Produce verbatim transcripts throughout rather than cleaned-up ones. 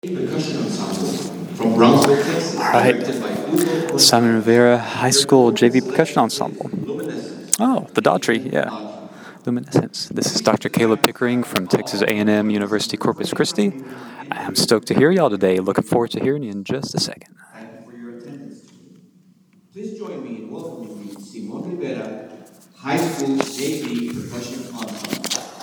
Percussion ensemble from Brownsville, Texas. All right. Simon Rivera High School J V Percussion Ensemble. Oh, the Daughtry, yeah. Luminescence. This is Doctor Caleb Pickering from Texas A and M University Corpus Christi. I'm stoked to hear y'all today. Looking forward to hearing you in just a second. Thank you for your attendance. Please join me in welcoming Simon Rivera High School J V Percussion Ensemble.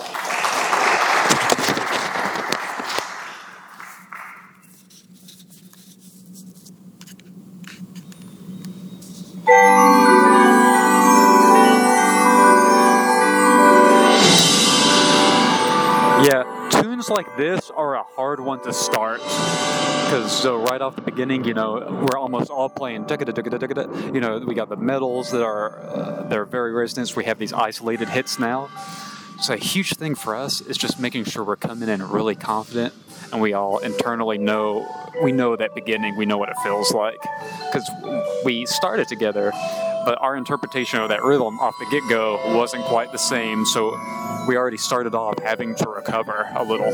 Yeah, tunes like this are a hard one to start because so right off the beginning, you know, we're almost all playing. You know, we got the medals that are uh, they're very resonant. We have these isolated hits now. So a huge thing for us is just making sure we're coming in really confident, and we all internally know we know that beginning. We know what it feels like because we started together, but our interpretation of that rhythm off the get-go wasn't quite the same. So we already started off having to recover a little.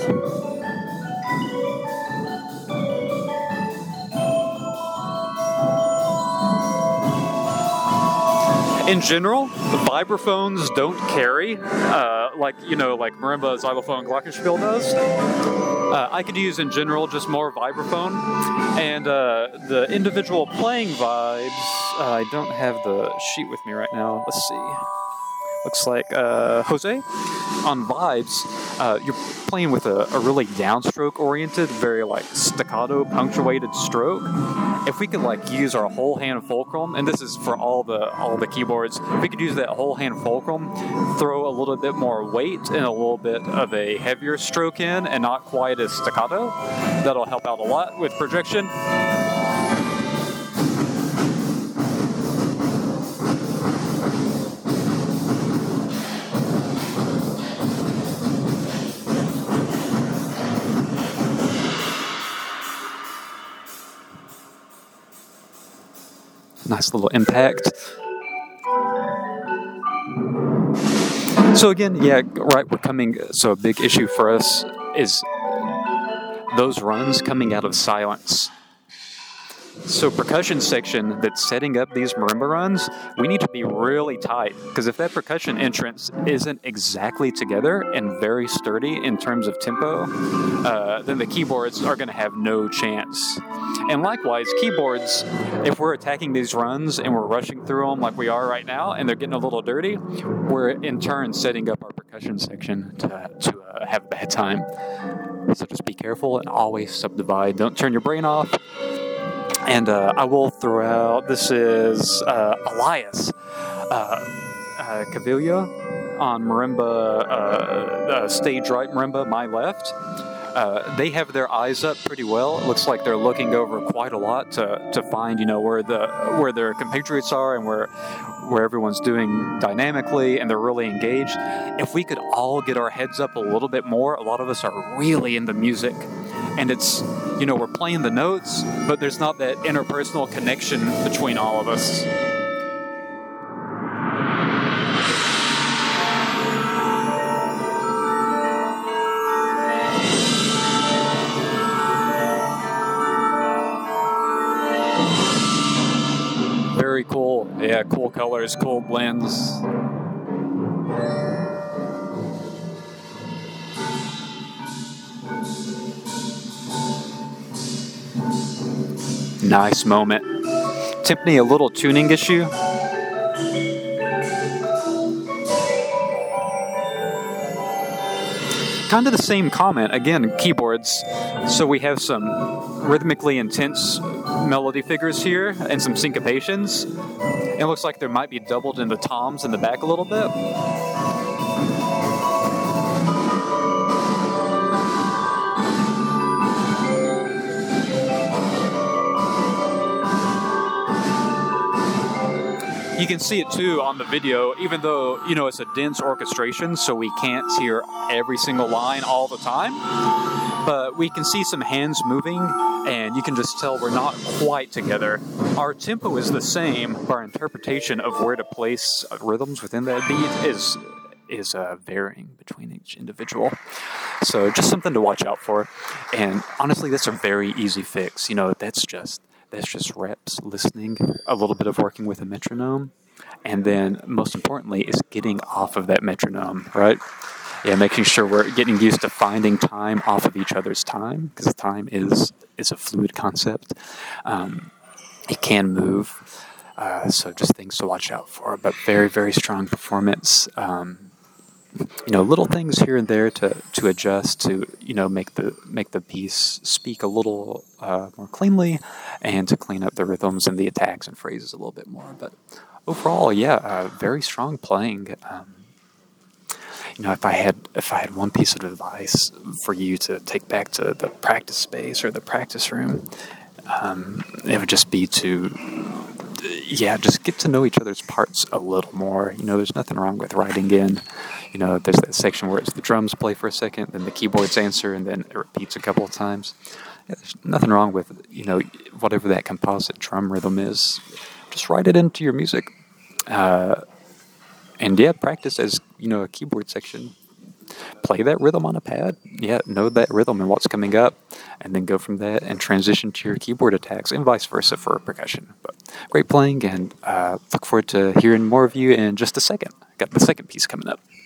In general, the vibraphones don't carry, uh, like, you know, like marimba, xylophone, glockenspiel does. Uh, I could use, in general, just more vibraphone. And uh, the individual playing vibes, uh, I don't have the sheet with me right now. Let's see. Looks like uh, Jose on vibes. Uh, you're playing with a, a really downstroke-oriented, very like staccato, punctuated stroke. If we could like use our whole hand fulcrum, and this is for all the all the keyboards, if we could use that whole hand fulcrum, throw a little bit more weight and a little bit of a heavier stroke in, and not quite as staccato, that'll help out a lot with projection. Nice little impact. So again, yeah, right, we're coming, so a big issue for us is those runs coming out of silence. So percussion section that's setting up these marimba runs, we need to be really tight, because if that percussion entrance isn't exactly together and very sturdy in terms of tempo, uh, then the keyboards are going to have no chance. And likewise, keyboards, if we're attacking these runs and we're rushing through them like we are right now, and they're getting a little dirty, we're in turn setting up our percussion section to, to uh, have a bad time. So just be careful and always subdivide. Don't turn your brain off. And uh, I will throw out, this is uh, Elias uh, uh, Cavilla on marimba, uh, uh, stage right marimba, my left. Uh, they have their eyes up pretty well. It looks like they're looking over quite a lot to, to find, you know, where the where their compatriots are and where where everyone's doing dynamically, and they're really engaged. If we could all get our heads up a little bit more, a lot of us are really into music. And it's, you know, we're playing the notes, but there's not that interpersonal connection between all of us. Very cool. Yeah, cool colors, cool blends. Nice moment. Timpani, a little tuning issue. Kind of the same comment. Again, keyboards. So we have some rhythmically intense melody figures here and some syncopations. It looks like there might be doubled in the toms in the back a little bit. You can see it too on the video, even though, you know, it's a dense orchestration, so we can't hear every single line all the time. But we can see some hands moving, and you can just tell we're not quite together. Our tempo is the same, but our interpretation of where to place rhythms within that beat is is uh, varying between each individual. So just something to watch out for. And honestly, that's a very easy fix. You know, that's just that's just reps, listening, a little bit of working with a metronome, and then most importantly is getting off of that metronome, right? Yeah, making sure we're getting used to finding time off of each other's time, because time is is a fluid concept. Um, it can move. Uh, so just things to watch out for, but very, very strong performance. Um, you know, little things here and there to, to adjust to, you know, make the make the piece speak a little uh, more cleanly, and to clean up the rhythms and the attacks and phrases a little bit more. But overall, yeah, uh, very strong playing. Um, you know, if I had if I had one piece of advice for you to take back to the practice space or the practice room, um, it would just be to. Yeah, just get to know each other's parts a little more. You know, there's nothing wrong with writing in. You know, there's that section where it's the drums play for a second, then the keyboards answer, and then it repeats a couple of times. Yeah, there's nothing wrong with, you know, whatever that composite drum rhythm is. Just write it into your music. Uh, and yeah, practice as, you know, a keyboard section. Play that rhythm on a pad. Yeah, know that rhythm and what's coming up, and then go from that and transition to your keyboard attacks, and vice versa for percussion. But great playing, and uh, look forward to hearing more of you in just a second. Got the second piece coming up.